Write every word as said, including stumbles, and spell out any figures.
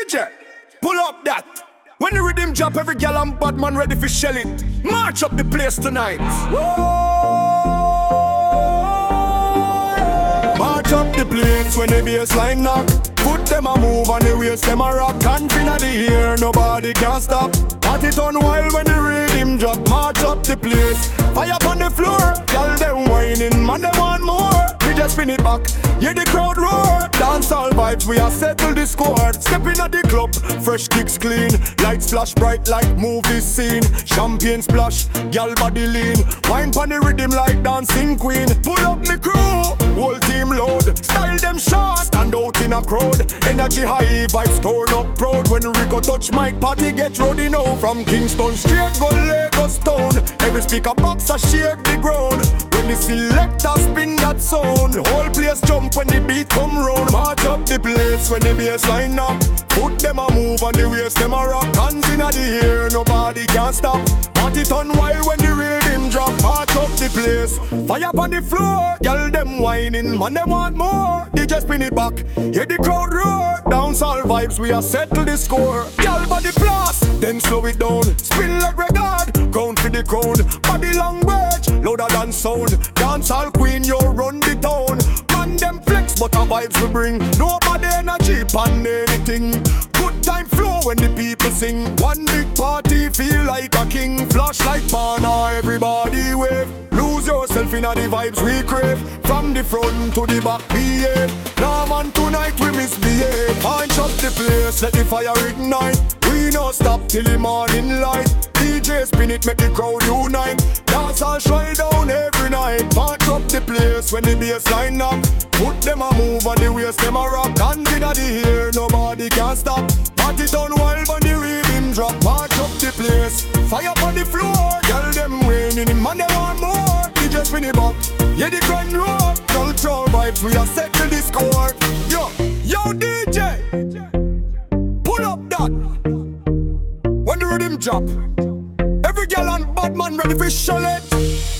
J, pull up that. When the rhythm drop, every gal and bad man ready for shell it. March up the place tonight. March up the place when the bass line knock. Put them a move and the waist them a rock. Can't finna the air, nobody can stop. Party turn wild when the rhythm drop. March up the place, fire up on the floor. Gal them whining, man they want more. We just spin it back, hear the crowd roar. Dance all vibes, we are settle the score. Step in at the club, fresh kicks clean. Lights flash bright like movie scene. Champagne splash, gal body lean. Wine pon the rhythm like dancing queen. Pull up me crew, whole team load. Style them short, stand out in a crowd. Energy high, vibes torn up proud. When Rico touch mic, party get rowdy now. From Kingston straight go Lagos town. Every speaker box a shake the ground. When the selector spin that sound, whole place jump when the beat come round. March up the place when the bass line up. Put them a move and the waist them a rock. Hands in the air, nobody can stop. Party turn wild when the rhythm drop. March up the place, fire up on the floor. Girl them whining, man them want more. They just spin it back, hear the crowd roar. Dance all vibes, we are settle the score. Girl body blast, then slow it down. Spin like regard, crown for the crown. Body language, louder than sound. Dance all queen, you run the town. Man them flex, but our vibes we bring. Nobody energy pan anything. Good time flow when the people sing. One big party, feel like a king. Flash like banner, everybody wave. Lose yourself in the vibes we crave. From the front to the back, behave. Now man, tonight we misbehave. Punch up the place, let the fire ignite. We no stop till the morning light. D J spin it, make the crowd unite. Dance all shine down every night. Punch up the place when the bass line up. Put them a move and the waist them a rock. Hands in the air, nobody can stop. Party turn wild when the rhythm drop. Punch up the place, fire up on the floor. Girl them whining, man they want more. D J spin it back, yeah the grind roar. Cultural vibes, we are settle the score. Yo, yo D J, pull up that. When the rhythm drop, every girl and bad man ready for shell it.